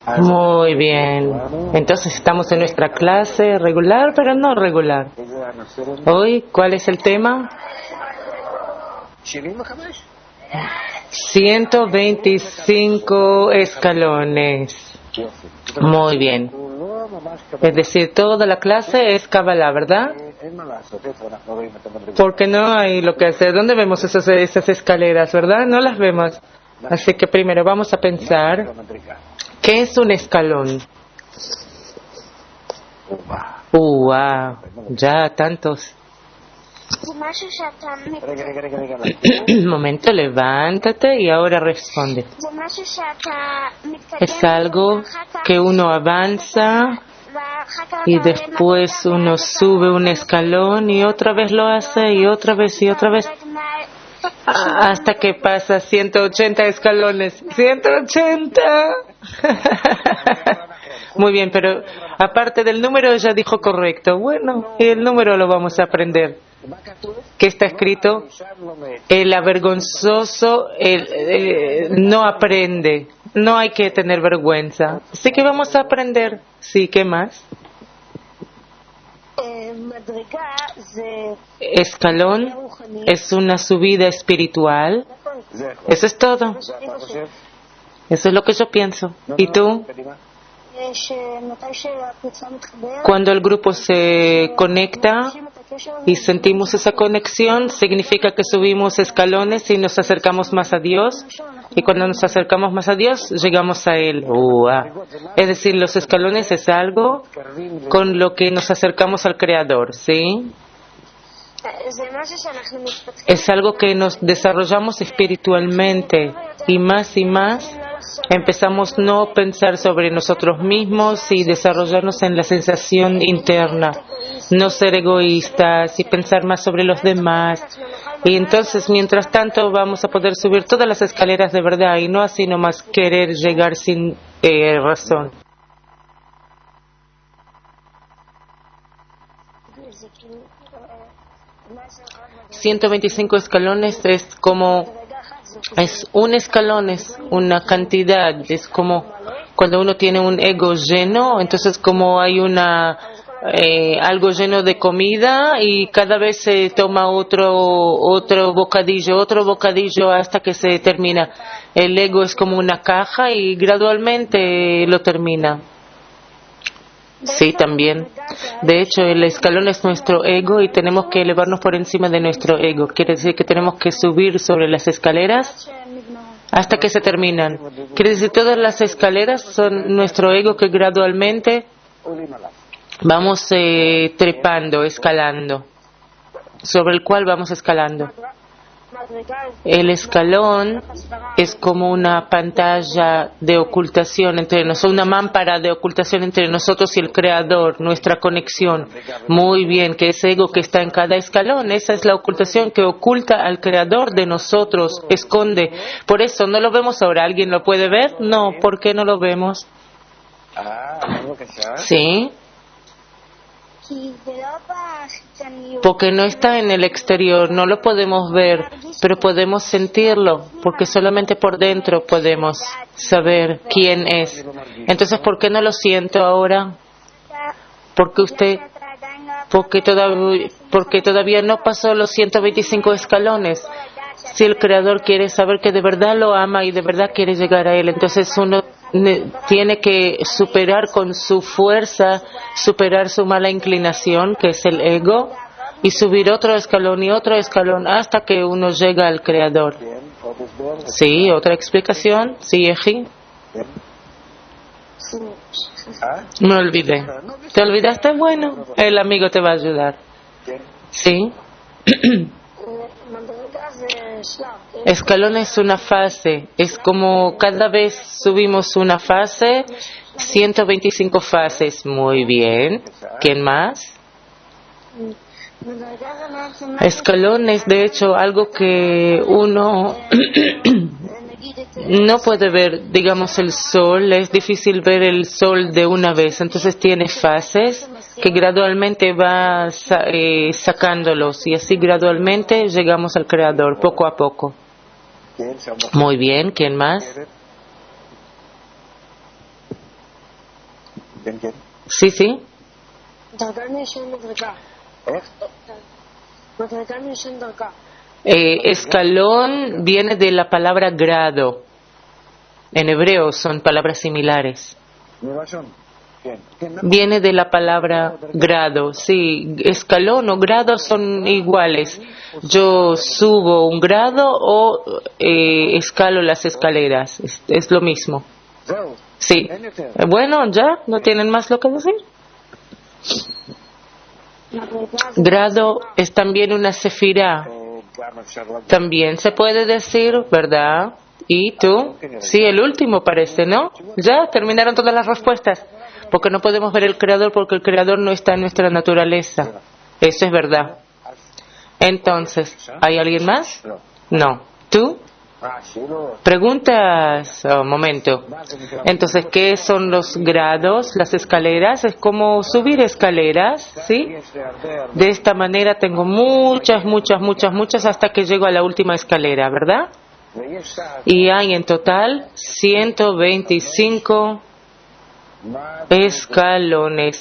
Muy bien. Entonces estamos en nuestra clase regular, pero no regular. Hoy, ¿cuál es el tema? 125 escalones. Muy bien. Es decir, toda la clase es Kabbalah, ¿verdad? Porque no hay lo que hacer. ¿Dónde vemos esas escaleras, verdad? No las vemos. Así que primero vamos a pensar, ¿qué es un escalón? Wow, ya tantos. Un momento, levántate y ahora responde. Es algo que uno avanza y después uno sube un escalón y otra vez lo hace y otra vez hasta que pasa 180 escalones. ¡180! Muy bien, pero aparte del número ella dijo correcto. Bueno, el número lo vamos a aprender. ¿Qué está escrito? El avergonzoso no aprende. No hay que tener vergüenza. Así que vamos a aprender. Sí, ¿qué más? Escalón es una subida espiritual. Eso es todo. Eso es lo que yo pienso. ¿Y tú? Cuando el grupo se conecta y sentimos esa conexión, significa que subimos escalones y nos acercamos más a Dios. Y cuando nos acercamos más a Dios, llegamos a Él. Es decir, los escalones es algo con lo que nos acercamos al Creador, ¿sí? Es algo que nos desarrollamos espiritualmente y más empezamos no pensar sobre nosotros mismos y desarrollarnos en la sensación interna, no ser egoístas y pensar más sobre los demás. Y entonces, mientras tanto, vamos a poder subir todas las escaleras de verdad y no así nomás querer llegar sin razón. ...125 escalones es un escalón, es una cantidad, es como cuando uno tiene un ego lleno, entonces como hay algo lleno de comida y cada vez se toma otro bocadillo hasta que se termina. El ego es como una caja y gradualmente lo termina. Sí, también. De hecho, el escalón es nuestro ego y tenemos que elevarnos por encima de nuestro ego. Quiere decir que tenemos que subir sobre las escaleras hasta que se terminan. Quiere decir que todas las escaleras son nuestro ego que gradualmente vamos trepando, escalando, sobre el cual vamos escalando. El escalón es como una pantalla de ocultación entre nosotros, una mámpara de ocultación entre nosotros y el Creador, nuestra conexión. Muy bien, que ese ego que está en cada escalón, esa es la ocultación que oculta al Creador de nosotros, esconde. Por eso no lo vemos ahora. ¿Alguien lo puede ver? No, ¿por qué no lo vemos? Sí. Porque no está en el exterior, no lo podemos ver, pero podemos sentirlo, porque solamente por dentro podemos saber quién es. Entonces, ¿por qué no lo siento ahora? Porque todavía no pasó los 125 escalones. Si el Creador quiere saber que de verdad lo ama y de verdad quiere llegar a Él, entonces uno tiene que superar con su fuerza, superar su mala inclinación, que es el ego, y subir otro escalón y otro escalón hasta que uno llega al Creador. Sí, otra explicación. Sí, Eji. Me olvidé. ¿Te olvidaste? Bueno, el amigo te va a ayudar. Sí. Escalón es una fase, es como cada vez subimos una fase, 125 fases. Muy bien. ¿Quién más? Escalón es de hecho algo que uno no puede ver, digamos el sol, es difícil ver el sol de una vez, entonces tiene fases que gradualmente va sacándolos y así gradualmente llegamos al Creador, poco a poco. Muy bien, ¿quién más? Sí, sí. Escalón viene de la palabra grado. En hebreo son palabras similares. Viene de la palabra grado. Sí, escalón o grado son iguales. Yo subo un grado o escalo las escaleras. Es lo mismo. Sí. Bueno, ya, ¿no tienen más lo que decir? Grado es también una sefirá. También se puede decir, ¿verdad? ¿Y tú? Sí, el último parece, ¿no? Ya terminaron todas las respuestas. Porque no podemos ver el Creador porque el Creador no está en nuestra naturaleza. Eso es verdad. Entonces, ¿hay alguien más? No. ¿Tú? Preguntas. Un momento. Entonces, ¿qué son los grados? Las escaleras. Es como subir escaleras, ¿sí? De esta manera tengo muchas hasta que llego a la última escalera, ¿verdad? Y hay en total 125 escalones.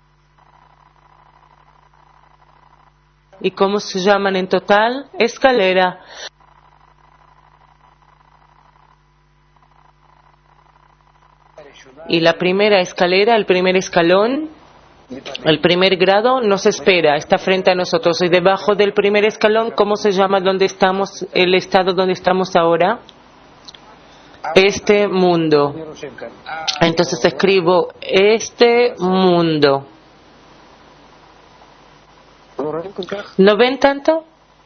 ¿Y cómo se llaman en total? Escalera. Y la primera escalera, el primer escalón, el primer grado nos espera, está frente a nosotros. Y debajo del primer escalón, ¿cómo se llama donde estamos, el estado donde estamos ahora? Este mundo. Entonces escribo este mundo. ¿No ven tanto?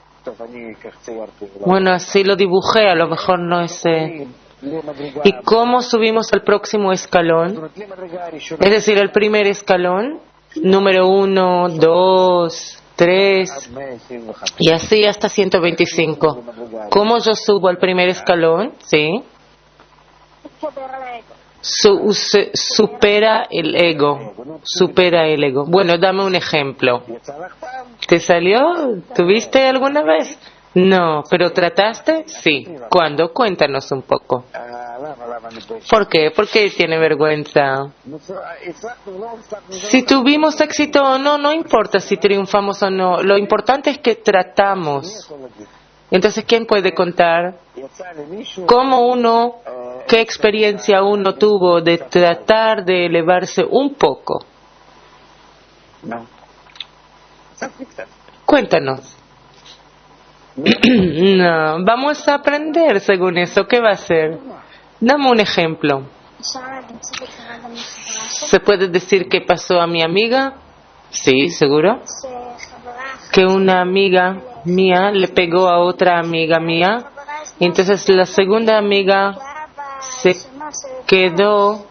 Bueno, así lo dibujé, a lo mejor no es... ¿Y cómo subimos al próximo escalón? Es decir, el primer escalón, número 1, 2, 3, y así hasta 125. ¿Cómo yo subo al primer escalón? Sí. Supera el ego. Supera el ego. Bueno, dame un ejemplo. ¿Te salió? ¿Tuviste alguna vez? No, pero ¿trataste? Sí. ¿Cuándo? Cuéntanos un poco. ¿Por qué? ¿Por qué tiene vergüenza? Si tuvimos éxito o no, no importa si triunfamos o no. Lo importante es que tratamos. Entonces, ¿quién puede contar? ¿Cómo uno, qué experiencia uno tuvo de tratar de elevarse un poco? Cuéntanos. No, vamos a aprender según eso. ¿Qué va a ser? Dame un ejemplo. ¿Se puede decir qué pasó a mi amiga? Sí, seguro. Que una amiga mía le pegó a otra amiga mía. Y entonces la segunda amiga se quedó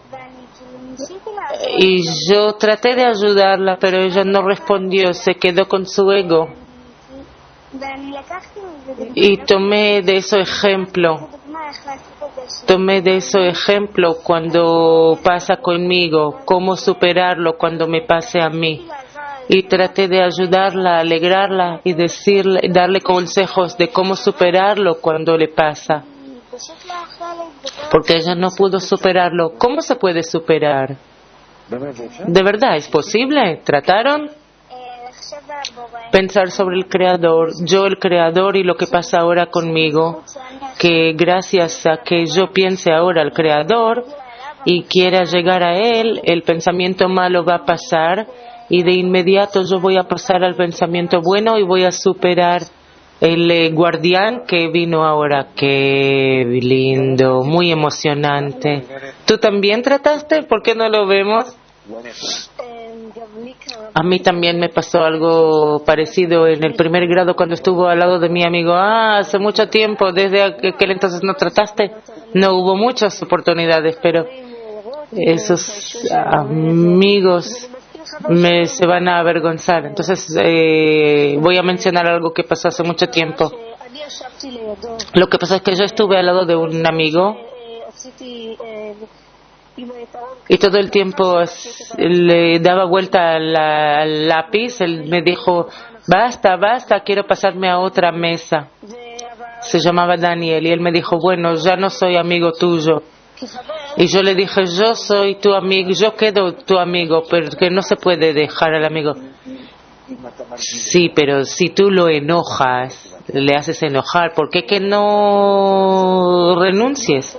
y yo traté de ayudarla, pero ella no respondió, se quedó con su ego. Y tomé de eso ejemplo cuando pasa conmigo, cómo superarlo cuando me pase a mí. Y traté de ayudarla, alegrarla y darle consejos de cómo superarlo cuando le pasa. Porque ella no pudo superarlo. ¿Cómo se puede superar? ¿De verdad es posible? ¿Trataron? Pensar sobre el Creador, yo el Creador y lo que pasa ahora conmigo, que gracias a que yo piense ahora al Creador y quiera llegar a Él, el pensamiento malo va a pasar y de inmediato yo voy a pasar al pensamiento bueno y voy a superar el guardián que vino ahora. Qué lindo, muy emocionante. ¿Tú también trataste? ¿Por qué no lo vemos? A mí también me pasó algo parecido en el primer grado cuando estuvo al lado de mi amigo. Hace mucho tiempo, desde aquel entonces no trataste. No hubo muchas oportunidades, pero esos amigos se van a avergonzar. Entonces voy a mencionar algo que pasó hace mucho tiempo. Lo que pasó es que yo estuve al lado de un amigo y todo el tiempo le daba vuelta al lápiz. Él me dijo, basta, quiero pasarme a otra mesa. Se llamaba Daniel y él me dijo, bueno, ya no soy amigo tuyo. Y yo le dije, yo soy tu amigo, yo quedo tu amigo, pero que no se puede dejar al amigo. Sí, pero si tú lo enojas, le haces enojar, ¿por qué que no renuncies?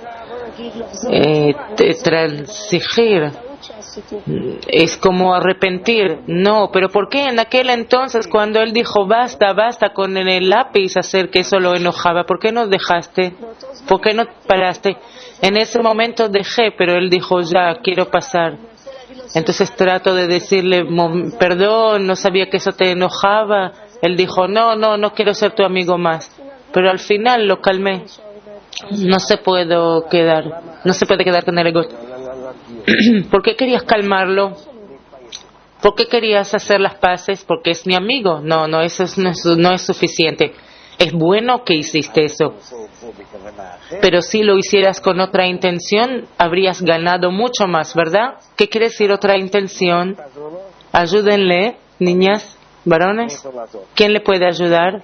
Transigir es como arrepentir. No, pero ¿por qué en aquel entonces cuando él dijo basta, basta con el lápiz hacer que eso lo enojaba? ¿Por qué no dejaste? ¿Por qué no paraste? En ese momento dejé, pero él dijo ya, quiero pasar. Entonces trato de decirle perdón, no sabía que eso te enojaba. Él dijo no quiero ser tu amigo más. Pero al final lo calmé. No se puede quedar con el ego. ¿Por qué querías calmarlo? ¿Por qué querías hacer las paces? Porque es mi amigo. No, eso no es suficiente. Es bueno que hiciste eso. Pero si lo hicieras con otra intención, habrías ganado mucho más, ¿verdad? ¿Qué quiere decir otra intención? Ayúdenle, niñas, varones. ¿Quién le puede ayudar?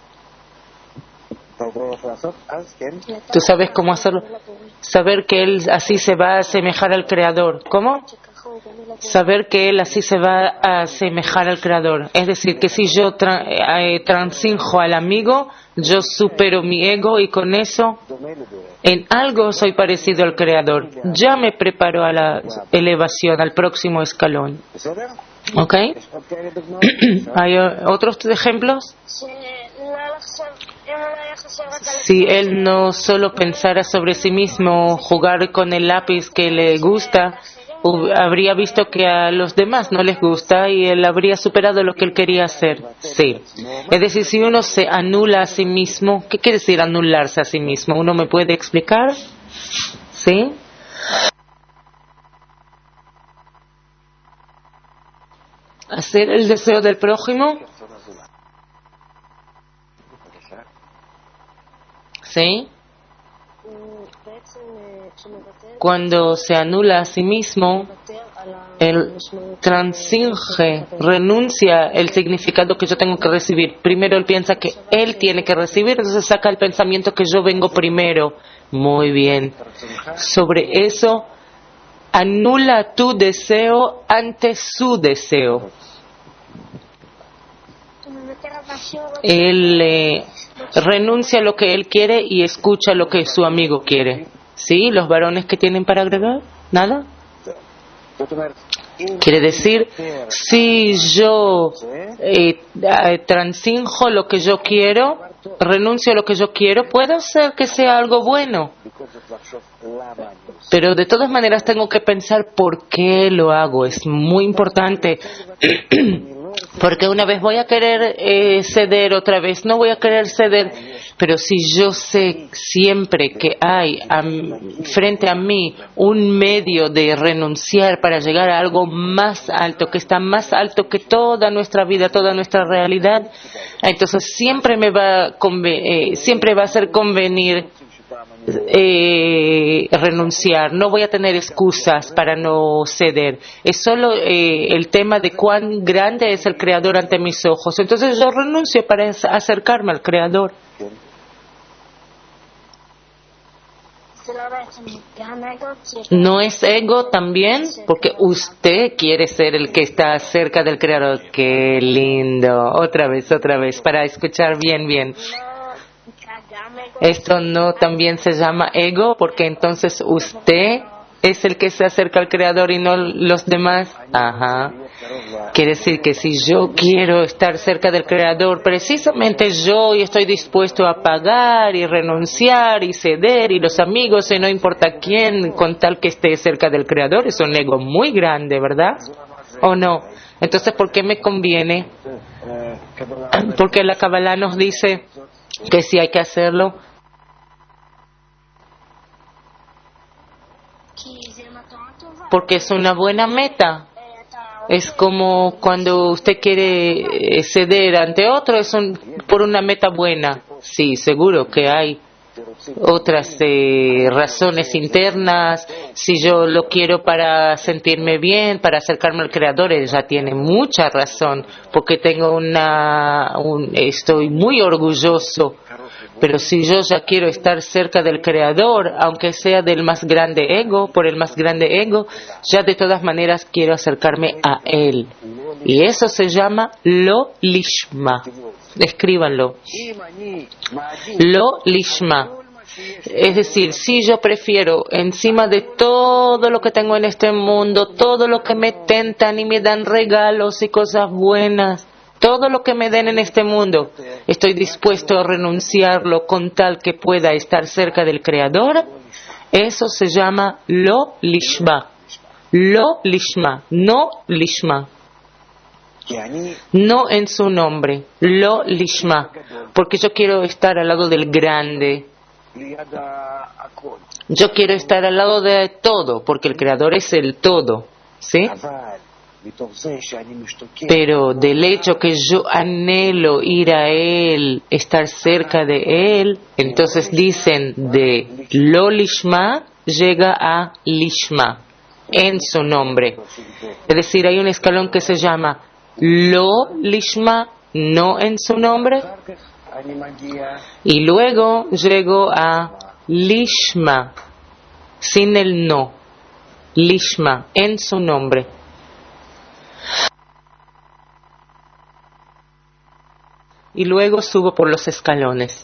¿Tú sabes cómo hacerlo? Saber que él así se va a asemejar al Creador. ¿Cómo? Saber que él así se va a asemejar al Creador. Es decir, que si yo transijo al amigo, yo supero mi ego y con eso en algo soy parecido al Creador. Ya me preparo a la elevación, al próximo escalón. ¿Ok? ¿Hay otros ejemplos? Si él no solo pensara sobre sí mismo, jugar con el lápiz que le gusta, habría visto que a los demás no les gusta y él habría superado lo que él quería hacer. Sí. Es decir, si uno se anula a sí mismo, ¿qué quiere decir anularse a sí mismo? ¿Uno me puede explicar? ¿Sí? Hacer el deseo del prójimo. ¿Sí? Cuando se anula a sí mismo, él transinge, renuncia el significado que yo tengo que recibir. Primero él piensa que él tiene que recibir, entonces saca el pensamiento que yo vengo primero. Muy bien. Sobre eso, anula tu deseo ante su deseo. Él renuncia a lo que él quiere y escucha lo que su amigo quiere. ¿Sí? ¿Los varones que tienen para agregar? ¿Nada? Quiere decir, si yo transinjo lo que yo quiero, renuncio a lo que yo quiero, puedo hacer que sea algo bueno. Pero de todas maneras tengo que pensar por qué lo hago. Es muy importante. Porque una vez voy a querer ceder, otra vez no voy a querer ceder. Pero si yo sé siempre que hay frente a mí un medio de renunciar para llegar a algo más alto, que está más alto que toda nuestra vida, toda nuestra realidad, entonces siempre siempre va a ser convenir renunciar. No voy a tener excusas para no ceder. Es solo el tema de cuán grande es el Creador ante mis ojos. Entonces yo renuncio para acercarme al Creador. ¿No es ego también? Porque usted quiere ser el que está cerca del Creador. ¡Qué lindo! Otra vez, para escuchar bien. Esto no también se llama ego, porque entonces usted es el que se acerca al Creador y no los demás. Ajá. Quiere decir que si yo quiero estar cerca del Creador, precisamente yo estoy dispuesto a pagar y renunciar y ceder y los amigos y no importa quién, con tal que esté cerca del Creador. Es un ego muy grande, ¿verdad? ¿O no? Entonces, ¿por qué me conviene? Porque la Kabbalah nos dice que sí hay que hacerlo. Porque es una buena meta. Es como cuando usted quiere ceder ante otro, por una meta buena. Sí, seguro que hay otras razones internas. Si yo lo quiero para sentirme bien, para acercarme al Creador, ella tiene mucha razón, porque tengo estoy muy orgulloso Pero si yo ya quiero estar cerca del Creador, aunque sea del más grande ego, por el más grande ego, ya de todas maneras quiero acercarme a Él. Y eso se llama lo lishma. Escríbanlo. Lo lishma. Es decir, si yo prefiero encima de todo lo que tengo en este mundo, todo lo que me tentan y me dan regalos y cosas buenas, todo lo que me den en este mundo, estoy dispuesto a renunciarlo con tal que pueda estar cerca del Creador, eso se llama lo lishma. Lo lishma, no lishma. No en su nombre, lo lishma, porque yo quiero estar al lado del grande. Yo quiero estar al lado de todo, porque el Creador es el todo, ¿sí? Pero del hecho que yo anhelo ir a Él, estar cerca de Él, entonces dicen de lo lishma llega a lishma, en su nombre. Es decir, hay un escalón que se llama lo lishma, no en su nombre, y luego llego a lishma, sin el no, lishma, en su nombre. Y luego subo por los escalones.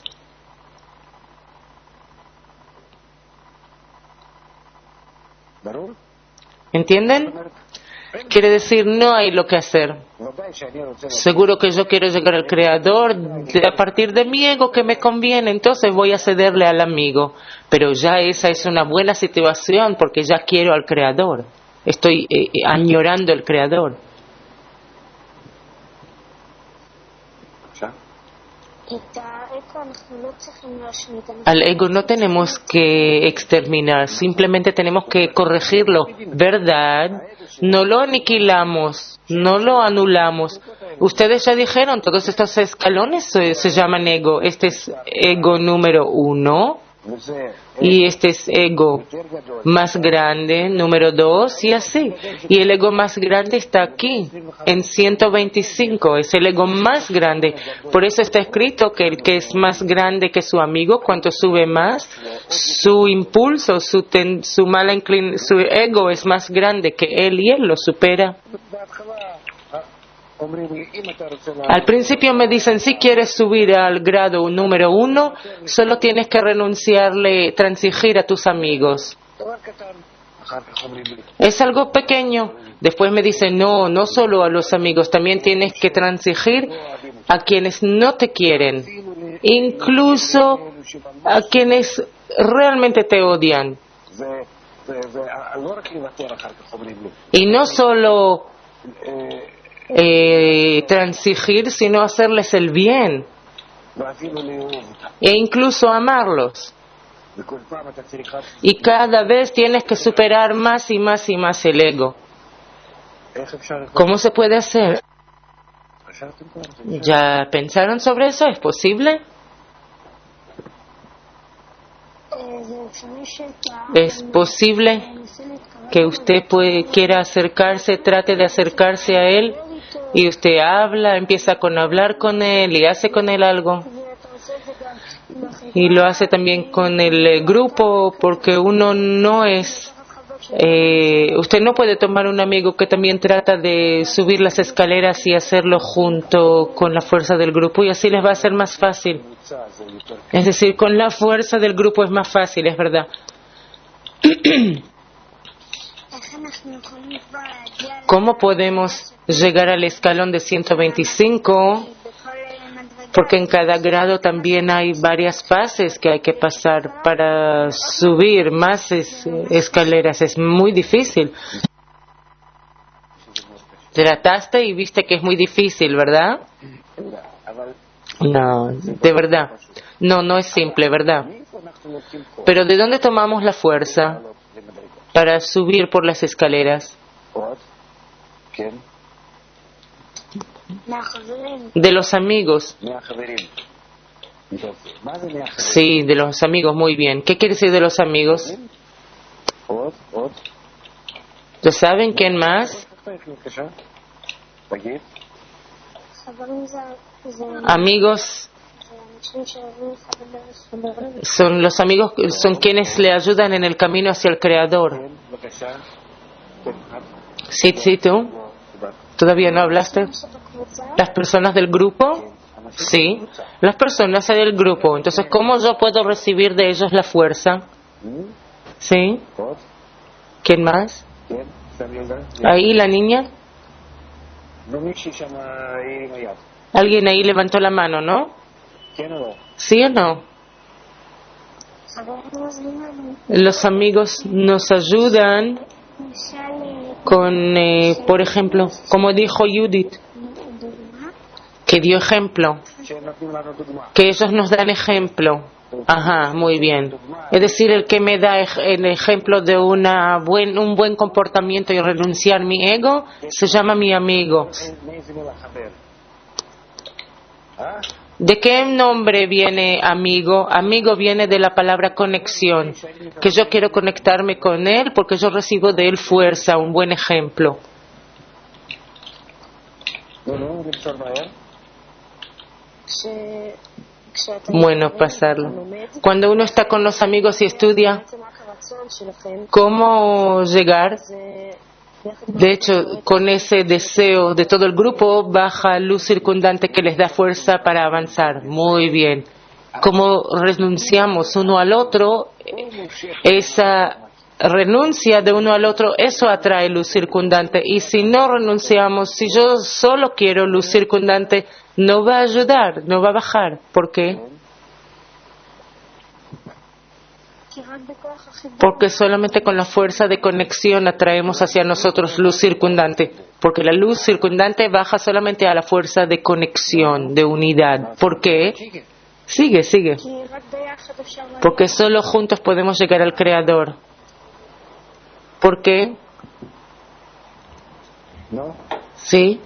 ¿Entienden? Quiere decir, no hay lo que hacer. Seguro que yo quiero llegar al Creador a partir de mi ego que me conviene, entonces voy a cederle al amigo. Pero ya esa es una buena situación porque ya quiero al Creador. Estoy añorando al Creador. Al ego no tenemos que exterminar, simplemente tenemos que corregirlo, ¿verdad? No lo aniquilamos, no lo anulamos. Ustedes ya dijeron, todos estos escalones se llaman ego. Este es ego número 1 y este es ego más grande, número 2 y así. Y el ego más grande está aquí, en 125, es el ego más grande. Por eso está escrito que el que es más grande que su amigo, cuanto sube más, su impulso, su ego es más grande que él y él lo supera. Al principio me dicen, si quieres subir al grado número 1, solo tienes que renunciarle, transigir a tus amigos. Es algo pequeño. Después me dicen, no, no solo a los amigos, también tienes que transigir a quienes no te quieren, incluso a quienes realmente te odian. Y no solo transigir, sino hacerles el bien e incluso amarlos. Y cada vez tienes que superar más y más y más el ego. ¿Cómo se puede hacer? ¿Ya pensaron sobre eso? ¿Es posible? ¿Es posible que usted quiera acercarse, trate de acercarse a él y usted habla, empieza con hablar con él y hace con él algo? Y lo hace también con el grupo, porque uno no es... usted no puede tomar un amigo que también trata de subir las escaleras y hacerlo junto con la fuerza del grupo, y así les va a ser más fácil. Es decir, con la fuerza del grupo es más fácil, es verdad. ¿Cómo podemos llegar al escalón de 125? Porque en cada grado también hay varias fases que hay que pasar para subir más escaleras. Es muy difícil. Trataste y viste que es muy difícil, ¿verdad? No, de verdad. No, no es simple, ¿verdad? Pero ¿de dónde tomamos la fuerza para subir por las escaleras? De los amigos. Sí, de los amigos, muy bien. ¿Qué quiere decir de los amigos? ¿Lo saben? ¿Quién más? Amigos Son los amigos, son quienes le ayudan en el camino hacia el Creador. Sí, sí, tú. ¿Todavía no hablaste? ¿Las personas del grupo? Sí, las personas del grupo. Entonces, ¿cómo yo puedo recibir de ellos la fuerza? ¿Sí? ¿Quién más? Ahí la niña. Alguien ahí levantó la mano, ¿no? ¿Sí o no? Los amigos nos ayudan con, por ejemplo, como dijo Judith, que dio ejemplo, que ellos nos dan ejemplo. Ajá, muy bien. Es decir, el que me da el ejemplo de un buen comportamiento y renunciar a mi ego, se llama mi amigo. ¿De qué nombre viene amigo? Amigo viene de la palabra conexión, que yo quiero conectarme con él porque yo recibo de él fuerza, un buen ejemplo. Bueno, pasarlo. Cuando uno está con los amigos y estudia, ¿cómo llegar? De hecho, con ese deseo de todo el grupo, baja luz circundante que les da fuerza para avanzar. Muy bien. Como renunciamos uno al otro, esa renuncia de uno al otro, eso atrae luz circundante. Y si no renunciamos, si yo solo quiero luz circundante, no va a ayudar, no va a bajar. ¿Por qué? Porque solamente con la fuerza de conexión atraemos hacia nosotros luz circundante. Porque la luz circundante baja solamente a la fuerza de conexión, de unidad. ¿Por qué? Sigue, sigue. Porque solo juntos podemos llegar al Creador. ¿Por qué? ¿Sí?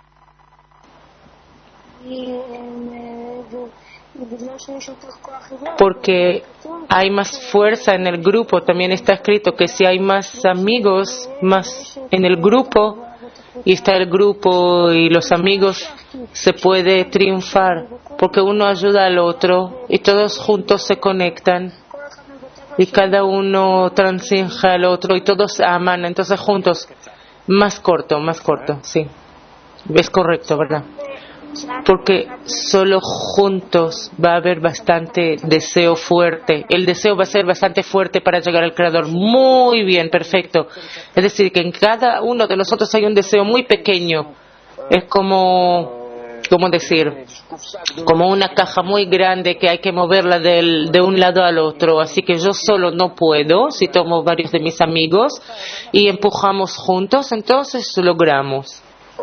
Porque hay más fuerza en el grupo. También está escrito que si hay más amigos más en el grupo, y está el grupo y los amigos, se puede triunfar porque uno ayuda al otro y todos juntos se conectan y cada uno transinja al otro y todos aman. Entonces juntos, más corto, sí, es correcto, ¿verdad? Porque solo juntos va a haber bastante deseo fuerte. El deseo va a ser bastante fuerte para llegar al Creador. Muy bien, perfecto. Es decir, que en cada uno de nosotros hay un deseo muy pequeño. Es como decir, como una caja muy grande que hay que moverla de un lado al otro. Así que yo solo no puedo. Si tomo varios de mis amigos y empujamos juntos, entonces logramos.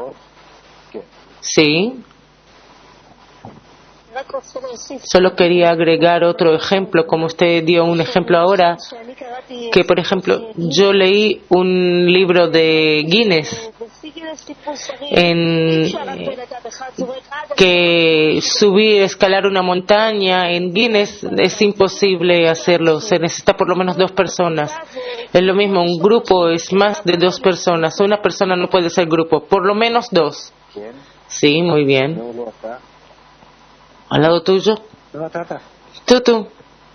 Sí. Solo quería agregar otro ejemplo, como usted dio un ejemplo ahora, que por ejemplo yo leí un libro de Guinness que escalar una montaña en Guinness es imposible hacerlo, se necesita por lo menos 2 personas. Es lo mismo, un grupo es más de 2 personas, una persona no puede ser grupo, por lo menos 2. Sí, muy bien. ¿Al lado tuyo? Tú.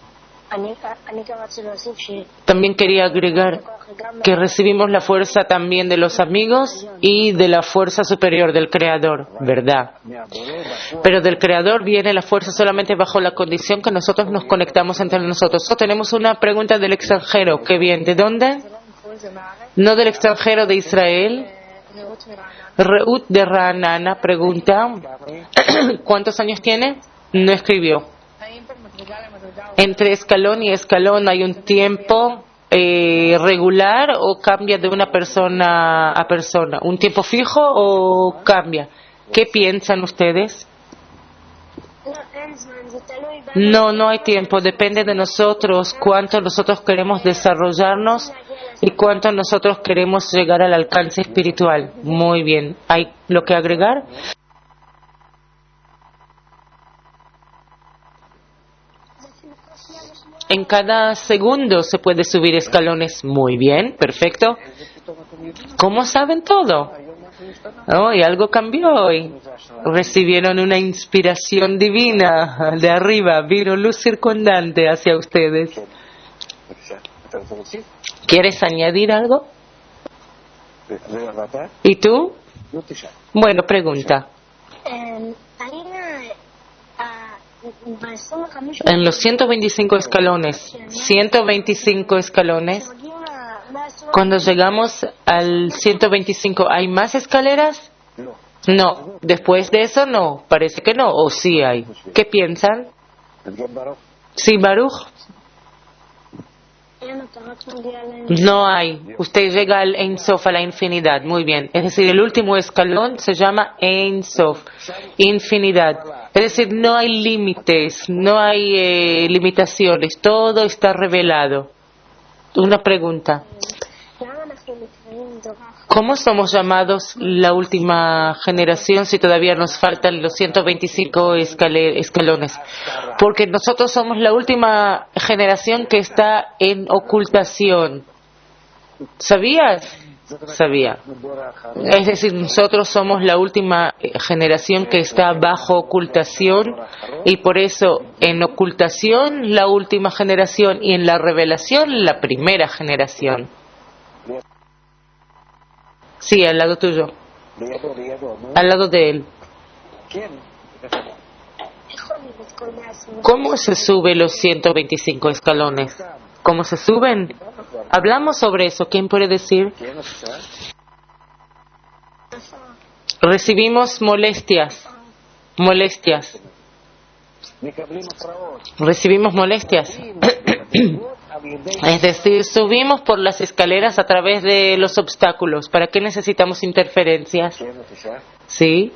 También quería agregar que recibimos la fuerza también de los amigos y de la fuerza superior del Creador, ¿verdad? Pero del Creador viene la fuerza solamente bajo la condición que nosotros nos conectamos entre nosotros. Tenemos una pregunta del extranjero. Qué bien. ¿De dónde? No del extranjero, de Israel. Reut de Ranana pregunta, ¿cuántos años tiene? No escribió. ¿Entre escalón y escalón hay un tiempo regular o cambia de una persona a persona? ¿Un tiempo fijo o cambia? ¿Qué piensan ustedes? No hay tiempo. Depende de nosotros, cuánto nosotros queremos desarrollarnos y cuánto nosotros queremos llegar al alcance espiritual. Muy bien. ¿Hay lo que agregar? En cada segundo se puede subir escalones. Muy bien, perfecto. ¿Cómo saben todo? Oh, y algo cambió hoy. Recibieron una inspiración divina de arriba. Vino luz circundante hacia ustedes. ¿Quieres añadir algo? ¿Y tú? Bueno, pregunta. En los 125 escalones, cuando llegamos al 125, ¿hay más escaleras? No. Después de eso, no. Parece que no. ¿O sí hay? ¿Qué piensan? Sí, Baruch. No hay. Usted llega al Ein Sof, a la infinidad. Muy bien. Es decir, el último escalón se llama Ein Sof, infinidad. Es decir, no hay límites, no hay limitaciones. Todo está revelado. Una pregunta. ¿Cómo somos llamados la última generación si todavía nos faltan los 125 escalones? Porque nosotros somos la última generación que está en ocultación. ¿Sabías? Sabía. Es decir, nosotros somos la última generación que está bajo ocultación y por eso en ocultación la última generación y en la revelación la primera generación. Sí, al lado tuyo. Al lado de él. ¿Cómo se sube los 125 escalones? ¿Cómo se suben? Hablamos sobre eso. ¿Quién puede decir? Recibimos molestias. Recibimos molestias. Es decir, subimos por las escaleras a través de los obstáculos. ¿Para qué necesitamos interferencias? ¿Sí?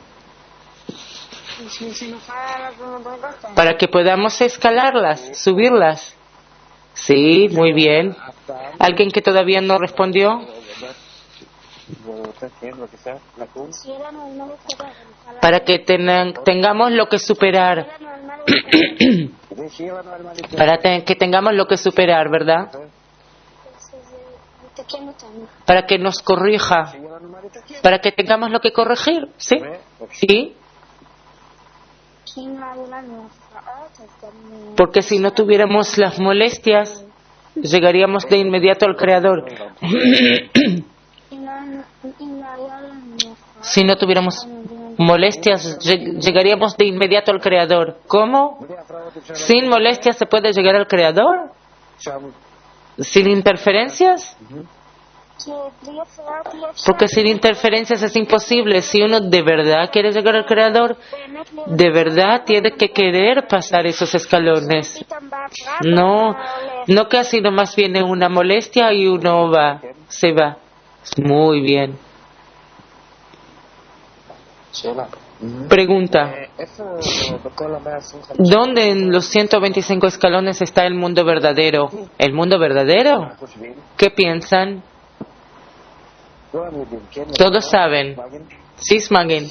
Para que podamos escalarlas, subirlas. Sí, muy bien. ¿Alguien que todavía no respondió? Para que tengamos lo que superar. Para que tengamos lo que superar, ¿verdad? Para que nos corrija. Para que tengamos lo que corregir, ¿sí? ¿Sí? Porque si no tuviéramos las molestias, llegaríamos de inmediato al Creador. Si no tuviéramos molestias, llegaríamos de inmediato al Creador. ¿Cómo? ¿Sin molestias se puede llegar al Creador? ¿Sin interferencias? Porque sin interferencias es imposible. Si uno de verdad quiere llegar al Creador, de verdad tiene que querer pasar esos escalones. No que así nomás viene una molestia y uno se va. Muy bien. Pregunta. ¿Dónde en los 125 escalones está el mundo verdadero? ¿El mundo verdadero? ¿Qué piensan? Todos saben. Sismagin.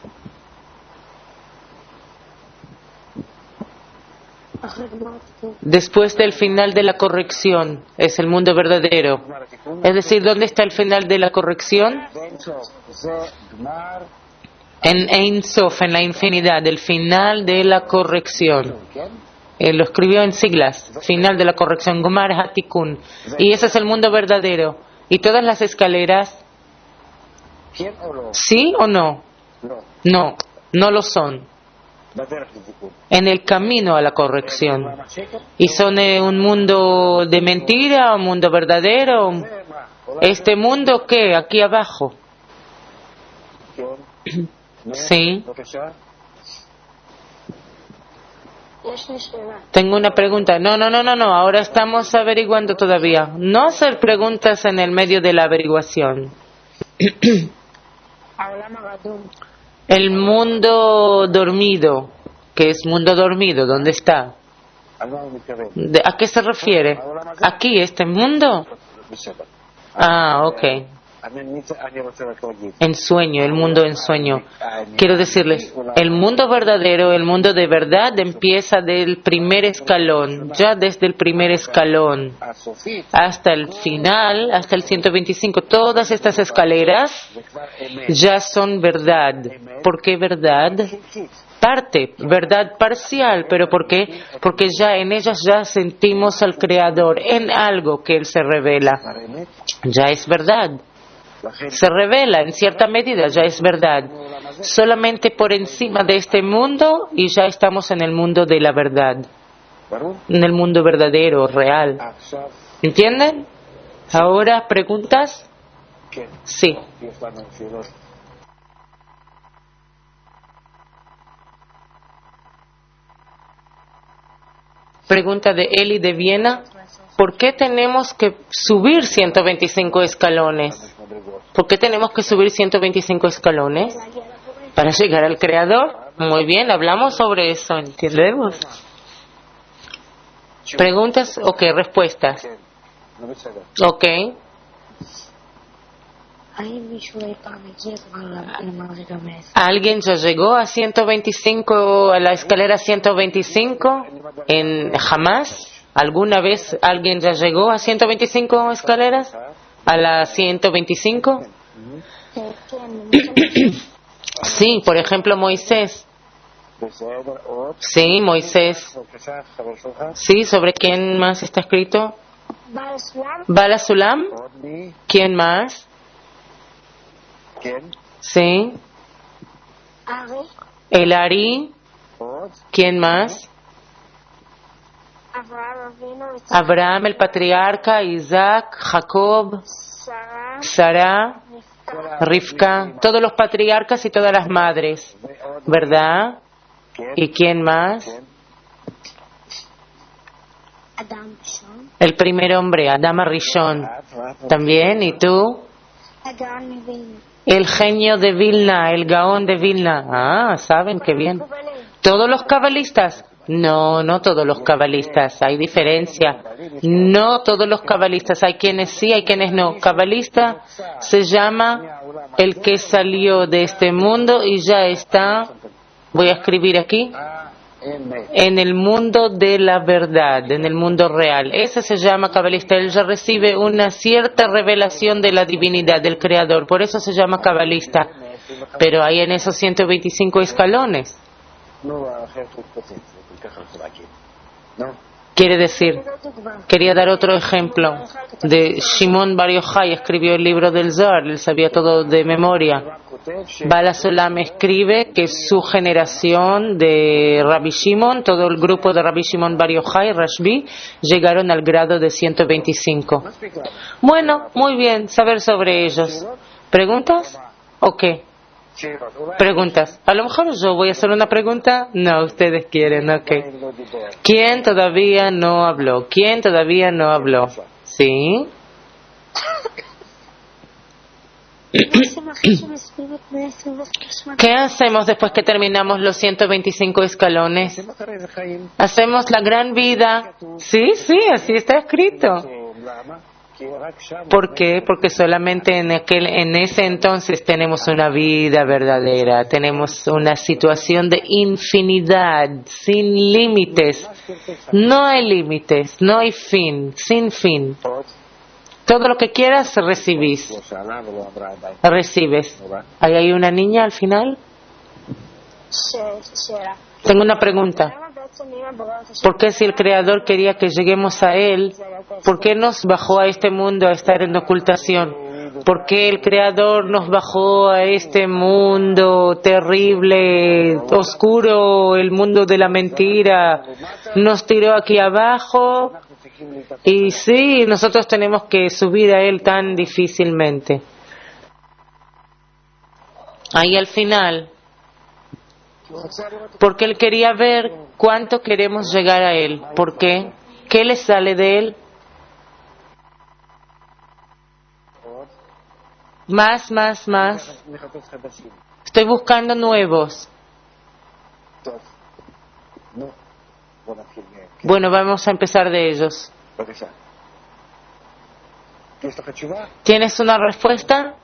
Después del final de la corrección es el mundo verdadero. Es decir, ¿dónde está el final de la corrección? En Ein Sof, en la infinidad, el final de la corrección. Lo escribió en siglas, final de la corrección, Gomar Hatikun. Y ese es el mundo verdadero. ¿Y todas las escaleras? ¿Sí o no? No, no lo son. En el camino a la corrección. ¿Y son un mundo de mentira, un mundo verdadero? ¿Este mundo qué? Aquí abajo. Sí. Tengo una pregunta. No. Ahora estamos averiguando todavía. No hacer preguntas en el medio de la averiguación. El mundo dormido. ¿Qué es mundo dormido? ¿Dónde está? ¿A qué se refiere? ¿Aquí, este mundo? Ah, ok. En sueño, el mundo en sueño. Quiero decirles, el mundo verdadero, el mundo de verdad empieza del primer escalón, ya desde el primer escalón hasta el final, hasta el 125. Todas estas escaleras ya son verdad. ¿Por qué verdad? Parte, verdad parcial, pero ¿por qué? Porque ya en ellas ya sentimos al Creador en algo que Él se revela. Ya es verdad. Se revela en cierta medida, ya es verdad. Solamente por encima de este mundo y ya estamos en el mundo de la verdad. En el mundo verdadero, real. ¿Entienden? Ahora, ¿preguntas? Sí. Pregunta de Eli de Viena. ¿Por qué tenemos que subir 125 escalones? ¿Por qué tenemos que subir 125 escalones? Para llegar al Creador. Muy bien, hablamos sobre eso, ¿entendemos? ¿Preguntas? Ok, respuestas. Ok. ¿Alguien ya llegó a 125, a la escalera 125 en Hamás? ¿Alguna vez alguien ya llegó a 125 escaleras? ¿A la 125? Sí, por ejemplo Moisés. Sí, Moisés. Sí, ¿sobre quién más está escrito? Bala Sulam. ¿Quién más? Sí. El Ari. ¿Quién más? Abraham el patriarca, Isaac, Jacob, Sara, Rivka, todos los patriarcas y todas las madres, ¿verdad? ¿Y quién más? El primer hombre, Adam Rishon. También, ¿y tú? El genio de Vilna, el Gaón de Vilna. Ah, saben qué bien. ¿Todos los cabalistas? No, no todos los cabalistas, hay diferencia. No todos los cabalistas, hay quienes sí, hay quienes no. Cabalista se llama el que salió de este mundo y ya está, voy a escribir aquí, en el mundo de la verdad, en el mundo real. Ese se llama cabalista, él ya recibe una cierta revelación de la divinidad, del Creador, por eso se llama cabalista. Pero hay en esos 125 escalones. Quiere decir, quería dar otro ejemplo de Shimon Bar Yochai, escribió el libro del Zohar, él sabía todo de memoria. Bala Sulam escribe que su generación de Rabbi Shimon, todo el grupo de Rabbi Shimon Bar Yochai, Rashbi, llegaron al grado de 125. Bueno, muy bien, saber sobre ellos. ¿Preguntas? ¿O qué? Preguntas. A lo mejor yo voy a hacer una pregunta. No, ustedes quieren, ok. ¿Quién todavía no habló? ¿Quién todavía no habló? ¿Sí? ¿Qué hacemos después que terminamos los 125 escalones? Hacemos la gran vida. Sí, sí, así está escrito. ¿Por qué? Porque solamente en ese entonces tenemos una vida verdadera, tenemos una situación de infinidad, sin límites. No hay límites, no hay fin, sin fin. Todo lo que quieras recibes. ¿Ahí hay una niña al final? Tengo una pregunta. ¿Por qué si el Creador quería que lleguemos a Él, por qué nos bajó a este mundo a estar en ocultación? ¿Por qué el Creador nos bajó a este mundo terrible, oscuro, el mundo de la mentira? Nos tiró aquí abajo y sí, nosotros tenemos que subir a Él tan difícilmente. Ahí al final, porque Él quería ver cuánto queremos llegar a Él. ¿Por qué? ¿Qué le sale de Él? Más. Estoy buscando nuevos. Bueno, vamos a empezar de ellos. ¿Tienes una respuesta?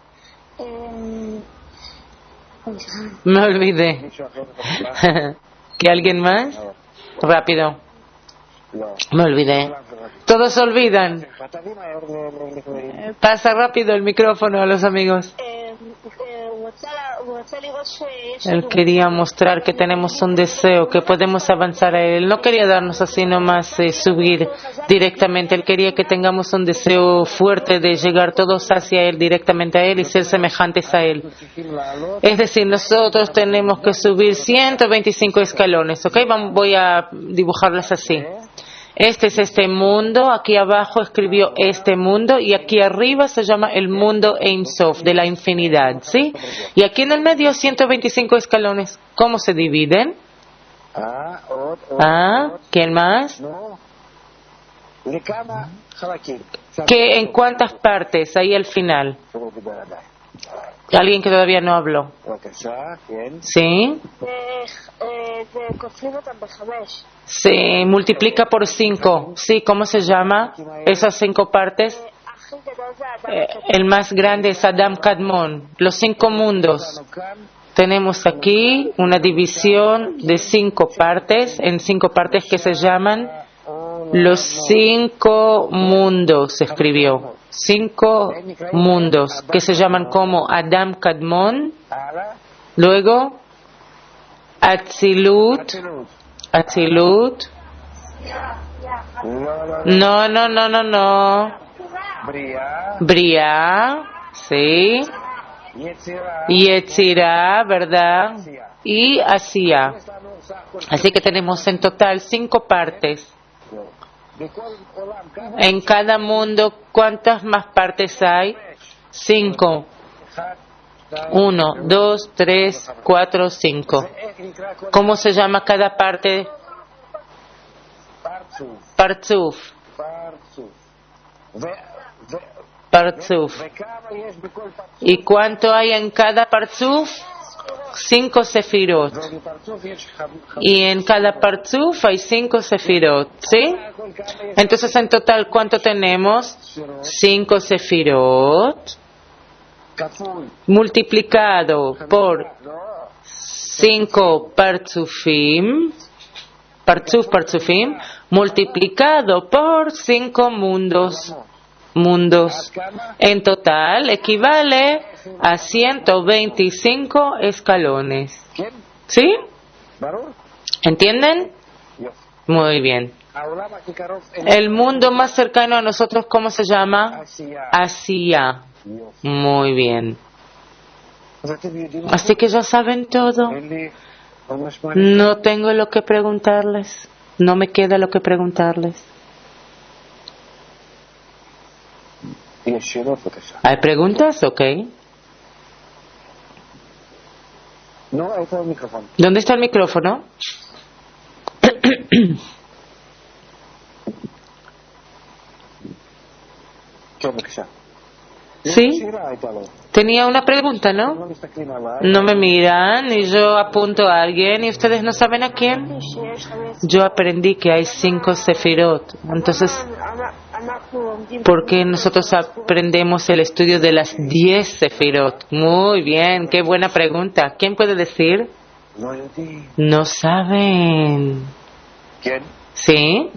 Me olvidé. ¿Que alguien más? Rápido. Me olvidé. Todos se olvidan. Pasa rápido el micrófono a los amigos. Él quería mostrar que tenemos un deseo, que podemos avanzar a Él. No quería darnos así nomás subir directamente. Él quería que tengamos un deseo fuerte de llegar todos hacia Él, directamente a Él y ser semejantes a Él. Es decir, nosotros tenemos que subir 125 escalones, ¿ok? Voy a dibujarlas así. Este es este mundo, aquí abajo escribió este mundo y aquí arriba se llama el mundo Ein Sof, de la infinidad, ¿sí? Y aquí en el medio 125 escalones. ¿Cómo se dividen? ¿Quién más? ¿En cuántas partes? Ahí al final. Alguien que todavía no habló. ¿Sí? Se multiplica por 5. Sí, ¿cómo se llama? Esas 5 partes. El más grande es Adam Kadmon. Los 5 mundos. Tenemos aquí una división de 5 partes, en 5 partes que se llaman los 5 mundos, se escribió. 5 mundos que se llaman como Adam Kadmon, luego Atzilut, no, Bria, sí, Yetzirah, ¿verdad? Y Asiya. Así que tenemos en total 5 partes. En cada mundo, ¿cuántas más partes hay? 5. 1, 2, 3, 4, 5. ¿Cómo se llama cada parte? Partzuf. Partzuf. ¿Y cuánto hay en cada Partzuf? 5 sefirot. Y en cada Partzuf hay 5 sefirot, ¿sí? Entonces en total, ¿cuánto tenemos? 5 sefirot multiplicado por 5 Partzufim, Partzufim, multiplicado por 5 mundos. En total equivale a 125 escalones. ¿Sí? ¿Entienden? Muy bien. El mundo más cercano a nosotros, ¿cómo se llama? Asiya. Muy bien. Así que ya saben todo. No tengo lo que preguntarles. No me queda lo que preguntarles. ¿Hay preguntas? Ok. ¿Dónde está el micrófono? Sí. Tenía una pregunta, ¿no? No me miran y yo apunto a alguien y ustedes no saben a quién. Yo aprendí que hay 5 sefirot. Entonces, ¿por qué nosotros aprendemos el estudio de las 10 sefirot? Muy bien, qué buena pregunta. ¿Quién puede decir? No saben. ¿Quién? ¿Sí?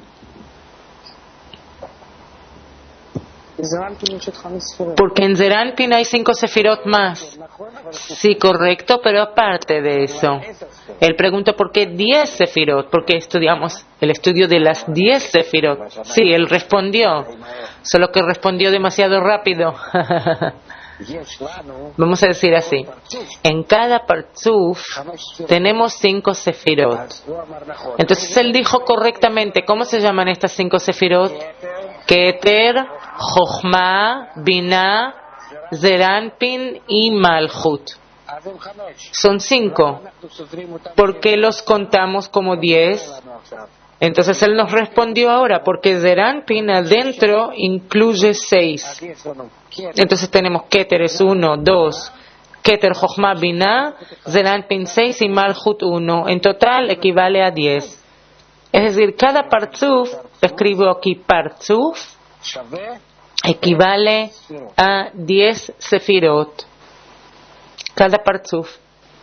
Porque en Zeranpin hay 5 sefirot más. Sí, correcto, pero aparte de eso. Él preguntó por qué 10 sefirot, porque estudiamos el estudio de las 10 sefirot. Sí, él respondió, solo que respondió demasiado rápido. Vamos a decir así. En cada partzuf tenemos 5 sefirot. Entonces él dijo correctamente, ¿cómo se llaman estas 5 sefirot? Keter, Jochma, Binah, Zeranpin y Malchut. Son 5. ¿Por qué los contamos como 10? Entonces él nos respondió ahora, porque Zeranpin adentro incluye 6. Entonces tenemos Keter es 1, 2, Keter, Jochma, Binah, Zeranpin 6 y Malchut 1. En total equivale a 10. Es decir, cada partzuf, escribo aquí partzuf, equivale a 10 sefirot. Cada parzuf.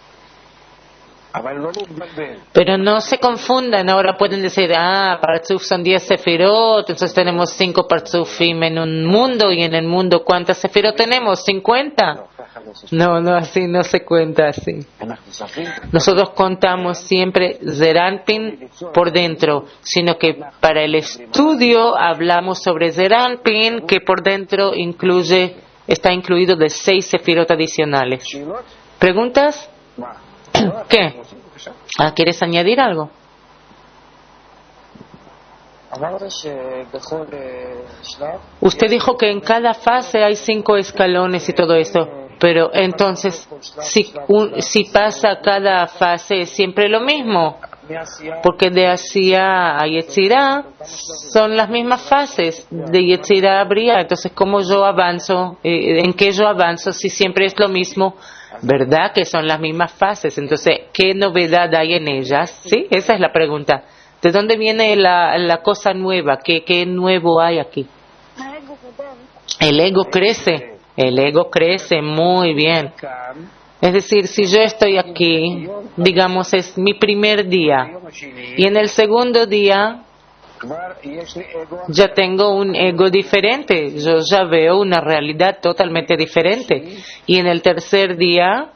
Pero no se confundan, ahora pueden decir, parzuf son 10 sefirot, entonces tenemos 5 parzufim en un mundo, y en el mundo, ¿cuántas sefirot tenemos? 50. No, así no se cuenta así. Nosotros contamos siempre Zeranpin por dentro, sino que para el estudio hablamos sobre Zeranpin, que por dentro está incluido de 6 sefirot adicionales. ¿Preguntas? ¿Qué? ¿Quieres añadir algo? Usted dijo que en cada fase hay 5 escalones y todo eso, pero entonces, si pasa cada fase, es siempre lo mismo, porque de Asía a Yetzirah son las mismas fases, de Yetzirah a Bria. Entonces, ¿cómo yo avanzo? ¿En qué yo avanzo si siempre es lo mismo? ¿Verdad que son las mismas fases? Entonces, ¿qué novedad hay en ellas? ¿Sí? Esa es la pregunta. ¿De dónde viene la cosa nueva? ¿Qué nuevo hay aquí? El ego crece. El ego crece muy bien. Es decir, si yo estoy aquí, digamos, es mi primer día, y en el segundo día ya tengo un ego diferente, yo ya veo una realidad totalmente diferente, y en el tercer día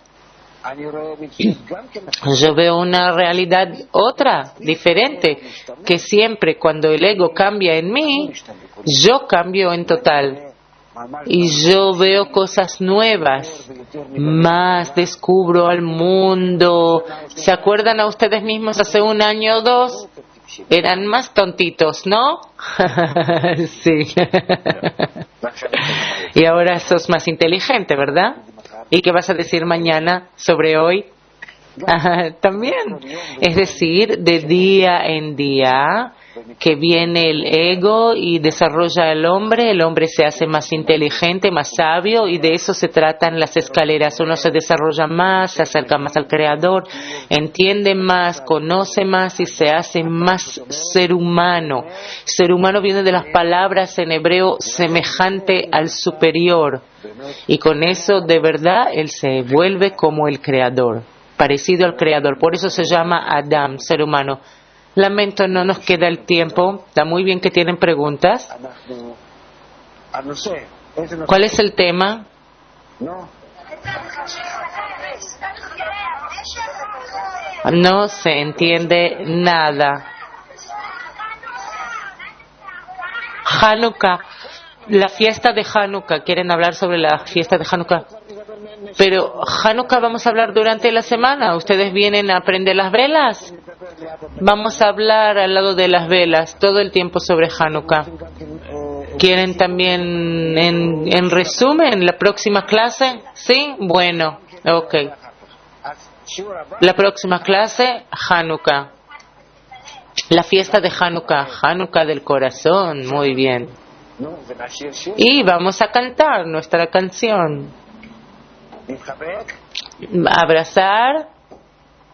yo veo una realidad otra, diferente, que siempre cuando el ego cambia en mí, yo cambio en total. Y yo veo cosas nuevas, más descubro al mundo. ¿Se acuerdan a ustedes mismos hace un año o 2? Eran más tontitos, ¿no? Sí. Y ahora sos más inteligente, ¿verdad? ¿Y qué vas a decir mañana sobre hoy? También. Es decir, de día en día que viene el ego y desarrolla el hombre se hace más inteligente, más sabio, y de eso se tratan las escaleras. Uno se desarrolla más, se acerca más al Creador, entiende más, conoce más y se hace más ser humano. Ser humano viene de las palabras en hebreo semejante al superior, y con eso de verdad él se vuelve como el Creador, parecido al Creador. Por eso se llama Adam, ser humano. Lamento, no nos queda el tiempo. Está muy bien que tienen preguntas. ¿Cuál es el tema? No se entiende nada. Hanukkah, la fiesta de Hanukkah. ¿Quieren hablar sobre la fiesta de Hanukkah? Pero Hanukkah vamos a hablar durante la semana. ¿Ustedes vienen a prender las velas? Vamos a hablar al lado de las velas todo el tiempo sobre Hanukkah. ¿Quieren también en resumen la próxima clase? ¿Sí? Bueno, ok. La próxima clase, Hanukkah. La fiesta de Hanukkah. Hanukkah del corazón. Muy bien. Y vamos a cantar nuestra canción. Abrazar